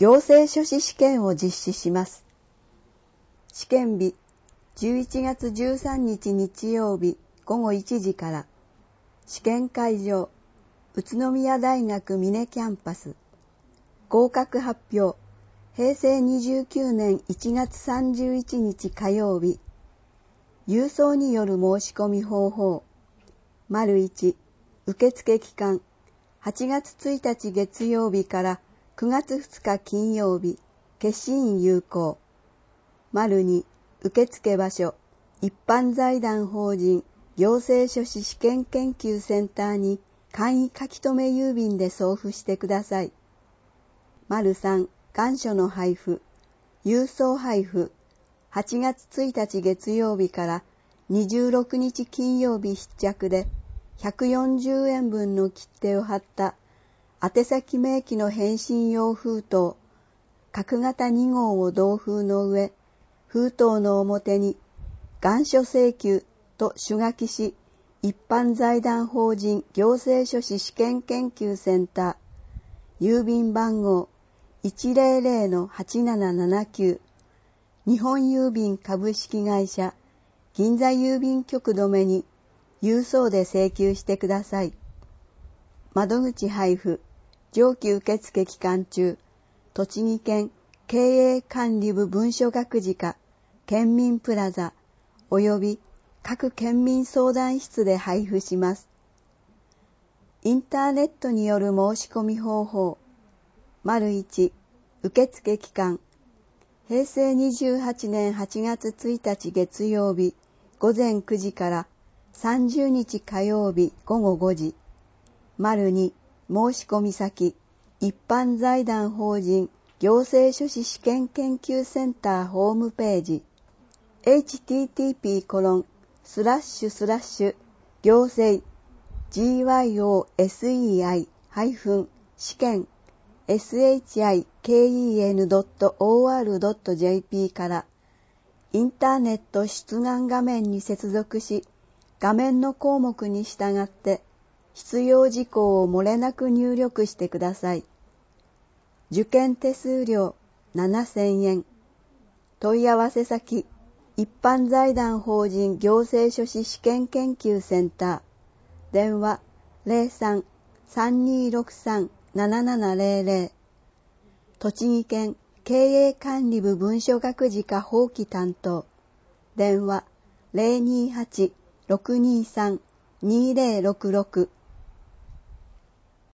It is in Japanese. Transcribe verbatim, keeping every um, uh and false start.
行政書士試験を実施します。試験日、じゅういちがつじゅうさんにち日曜日ごごいちじから、試験会場、宇都宮大学峰キャンパス。合格発表、へいせいにじゅうきゅうねんいちがつさんじゅういちにち火曜日。郵送による申し込み方法。丸いち、受付期間、はちがつついたち月曜日からくがつふつか金曜日、決心有効。丸に、受付場所、一般財団法人行政書士試験研究センターに簡易書留郵便で送付してください。丸さん、願書の配布、郵送配布、はちがつついたち月曜日からにじゅうろくにち金曜日必着でひゃくよんじゅうえんぶんの切手を貼った宛先明記の返信用封筒、角型にごうを同封の上、封筒の表に願書請求と手書きし、一般財団法人行政書士試験研究センター、郵便番号 いちぜろぜろのはちななななきゅう、日本郵便株式会社銀座郵便局留に郵送で請求してください。窓口配布、上記受付期間中、栃木県経営管理部文書学時課県民プラザおよび各県民相談室で配布します。インターネットによる申し込み方法。丸いち、受付期間。へいせいにじゅうはちねんはちがつついたち月曜日ごぜんくじからさんじゅうにち火曜日ごごごじ。丸に、申し込み先、一般財団法人行政書士試験研究センターホームページ。エイチティーティーピーコロンスラッシュスラッシュ行政 ジーワイオーエスイーアイ 試験 エスエイチアイケーイーエヌドットオーアールドットジェーピー からインターネット出願画面に接続し、画面の項目に従って必要事項を漏れなく入力してください。受験手数料ななせんえん。問い合わせ先、一般財団法人行政書士試験研究センター。電話 ゼロさん さんにーろくさん ななななゼロゼロ。栃木県経営管理部文書学時課法規担当。電話 ゼロにーはち ろくにーさん にーゼロろくろく。